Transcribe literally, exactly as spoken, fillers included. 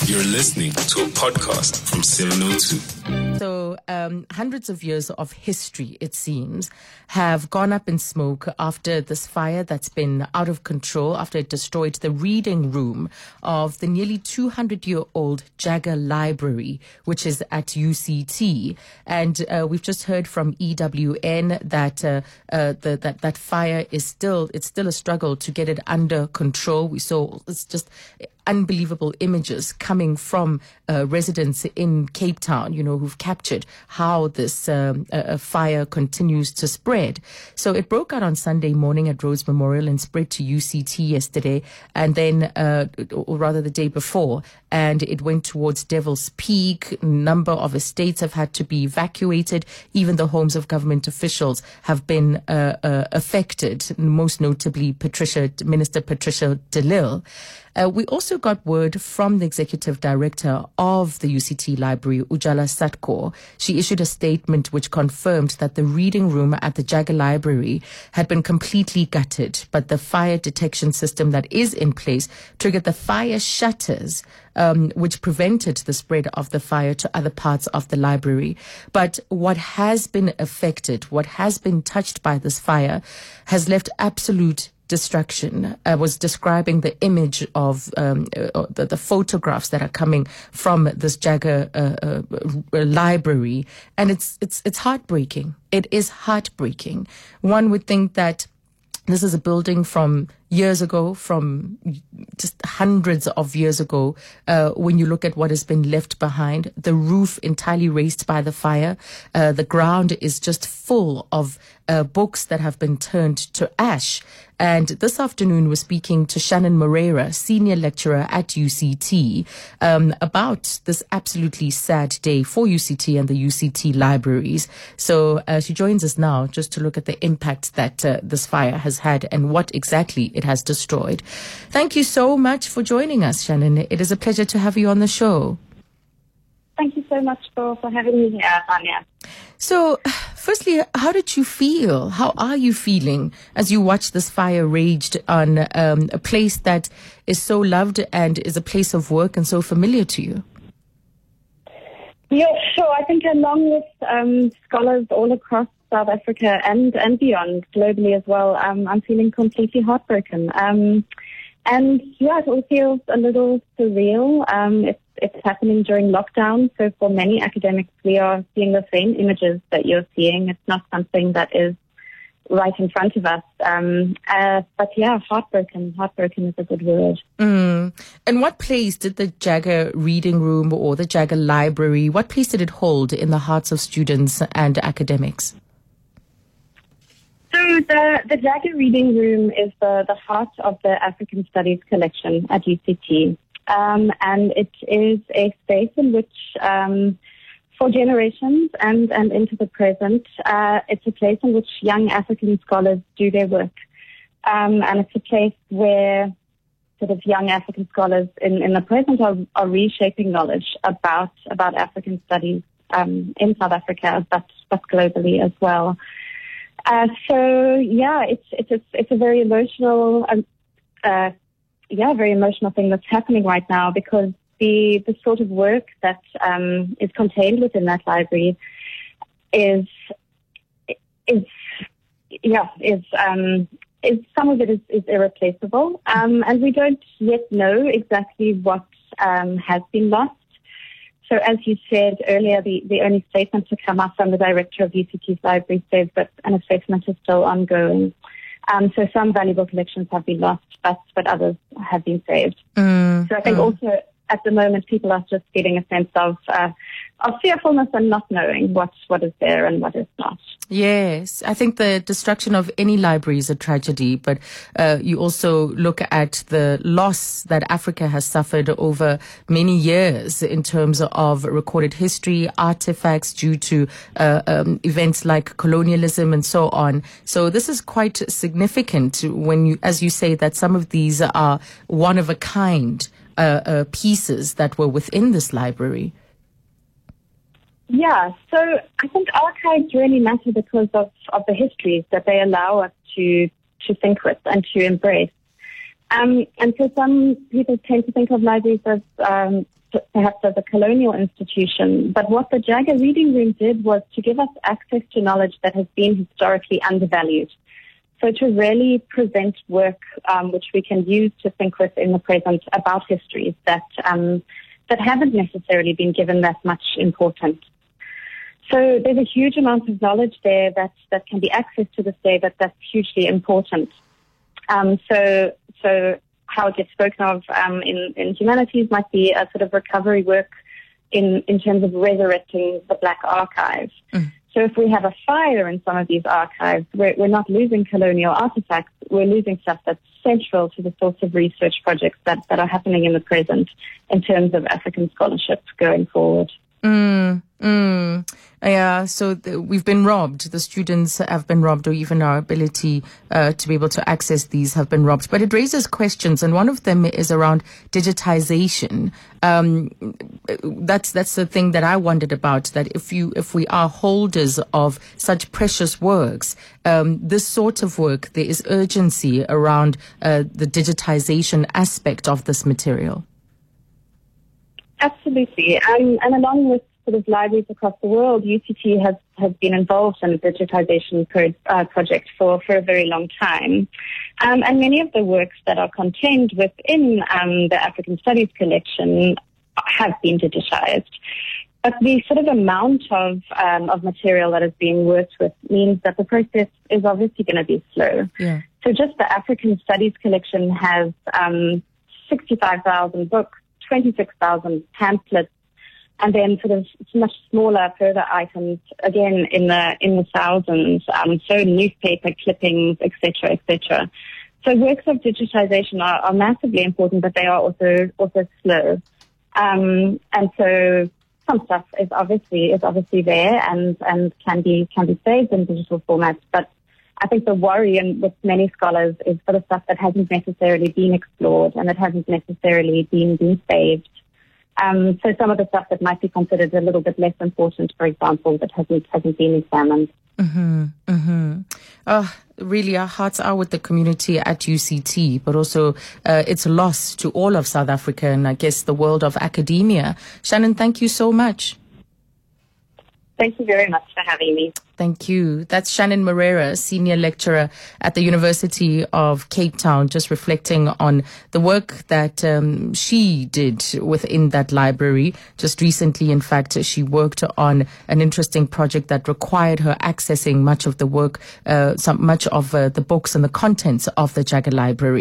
You're listening to a podcast from seven oh two. So um, hundreds of years of history, it seems, have gone up in smoke after this fire that's been out of control, after it destroyed the reading room of the nearly two hundred year old Jagger Library, which is at U C T. And uh, we've just heard from E W N that uh, uh, the, that that fire is still, it's still a struggle to get it under control. We saw it's just unbelievable images coming from uh, residents in Cape Town, you know, who've captured how this um, uh, fire continues to spread. So it broke out on Sunday morning at Rhodes Memorial and spread to U C T yesterday, and then, uh, or rather the day before, and it went towards Devil's Peak. A number of estates have had to be evacuated. Even the homes of government officials have been uh, uh, affected, most notably Patricia, Minister Patricia de Lille. Uh, we also got word from the executive director of the U C T Library, Ujala Satko. She issued a statement which confirmed that the reading room at the Jagger Library had been completely gutted, but the fire detection system that is in place triggered the fire shutters, um, which prevented the spread of the fire to other parts of the library. But what has been affected, what has been touched by this fire, has left absolute destruction. I was describing the image of um, uh, the, the photographs that are coming from this Jagger uh, uh, library, and it's it's it's heartbreaking. It is heartbreaking. One would think that this is a building from years ago, from just hundreds of years ago, uh, when you look at what has been left behind. The roof entirely razed by the fire. Uh, the ground is just full of uh, books that have been turned to ash. And this afternoon, we're speaking to Shannon Moreira, senior lecturer at U C T, um, about this absolutely sad day for U C T and the U C T libraries. So uh, she joins us now just to look at the impact that uh, this fire has had and what exactly it has destroyed. Thank you so much for joining us, Shannon. It is a pleasure to have you on the show. Thank you so much for, for having me here, Tanya. So, firstly, how did you feel? How are you feeling as you watch this fire raged on um, a place that is so loved and is a place of work and so familiar to you? Yeah, sure. I think along with um, scholars all across South Africa and, and beyond, globally as well, um, I'm feeling completely heartbroken. Um, and yeah, it all feels a little surreal. Um, it's, it's happening during lockdown, so for many academics, we are seeing the same images that you're seeing. It's not something that is right in front of us. Um, uh, but yeah, heartbroken. Heartbroken is a good word. Mm. And what place did the Jagger Reading Room or the Jagger Library, what place did it hold in the hearts of students and academics? So the, the Jagger Reading Room is the, the heart of the African Studies collection at U C T. Um, and it is a space in which, um, for generations and, and into the present, uh, it's a place in which young African scholars do their work. Um, and it's a place where sort of young African scholars in, in the present are, are reshaping knowledge about, about African studies, um, in South Africa, but, but globally as well. Uh, so yeah, it's, it's, a, it's a very emotional, uh, uh, yeah, very emotional thing that's happening right now, because the, the sort of work that, um, is contained within that library is, is, yeah, is, um, is some of it is, is irreplaceable. Um, and we don't yet know exactly what, um, has been lost. So as you said earlier, the, the only statement to come out from the director of U C T's library says that an assessment is still ongoing. Um, so some valuable collections have been lost, but, but others have been saved. Mm, so I think mm. also at the moment people are just getting a sense of uh, of fearfulness and not knowing what, what is there and what is not. Yes, I think the destruction of any library is a tragedy, but uh, you also look at the loss that Africa has suffered over many years in terms of recorded history, artifacts due to uh, um, events like colonialism and so on. So this is quite significant when you, as you say, that some of these are one of a kind uh, uh, pieces that were within this library. Yeah, so I think archives really matter because of, of the histories that they allow us to, to think with and to embrace. Um, and so some people tend to think of libraries as um, perhaps as a colonial institution. But what the Jagger Reading Room did was to give us access to knowledge that has been historically undervalued. So to really present work um, which we can use to think with in the present about histories that um, that haven't necessarily been given that much importance. So there's a huge amount of knowledge there that, that can be accessed to this day that that's hugely important. Um, so so how it gets spoken of um, in, in humanities might be a sort of recovery work in, in terms of resurrecting the Black archive. Mm. So if we have a fire in some of these archives, we're, we're not losing colonial artifacts, we're losing stuff that's central to the sorts of research projects that, that are happening in the present in terms of African scholarship going forward. Mm, mm. Yeah, so the, we've been robbed. The students have been robbed, or even our ability uh, to be able to access these have been robbed. But it raises questions, and one of them is around digitization. Um, that's that's the thing that I wondered about. That if you if we are holders of such precious works, um, this sort of work, there is urgency around uh, the digitization aspect of this material. Absolutely, um, and along with sort of libraries across the world, U C T has, has been involved in the digitization pro, uh, project for, for a very long time. Um, and many of the works that are contained within um, the African Studies collection have been digitized. But the sort of amount of um, of material that is being worked with means that the process is obviously going to be slow. Yeah. So just the African Studies collection has um, sixty-five thousand books, twenty-six thousand pamphlets, and then sort of much smaller further items, again, in the in the thousands, um, so newspaper clippings, et cetera, et cetera. So works of digitization are, are massively important, but they are also also slow. Um, and so some stuff is obviously is obviously there and, and can be can be saved in digital formats, but I think the worry and with many scholars is for the stuff that hasn't necessarily been explored and that hasn't necessarily been been saved. Um, so some of the stuff that might be considered a little bit less important, for example, that hasn't hasn't been examined. Mm-hmm, mm-hmm. Oh, really, our hearts are with the community at U C T, but also uh, it's a loss to all of South Africa and I guess the world of academia. Shannon, thank you so much. Thank you very much for having me. Thank you. That's Shannon Moreira, Senior Lecturer at the University of Cape Town, just reflecting on the work that um, she did within that library. Just recently, in fact, she worked on an interesting project that required her accessing much of the work, uh, some much of uh, the books and the contents of the Jagger Library.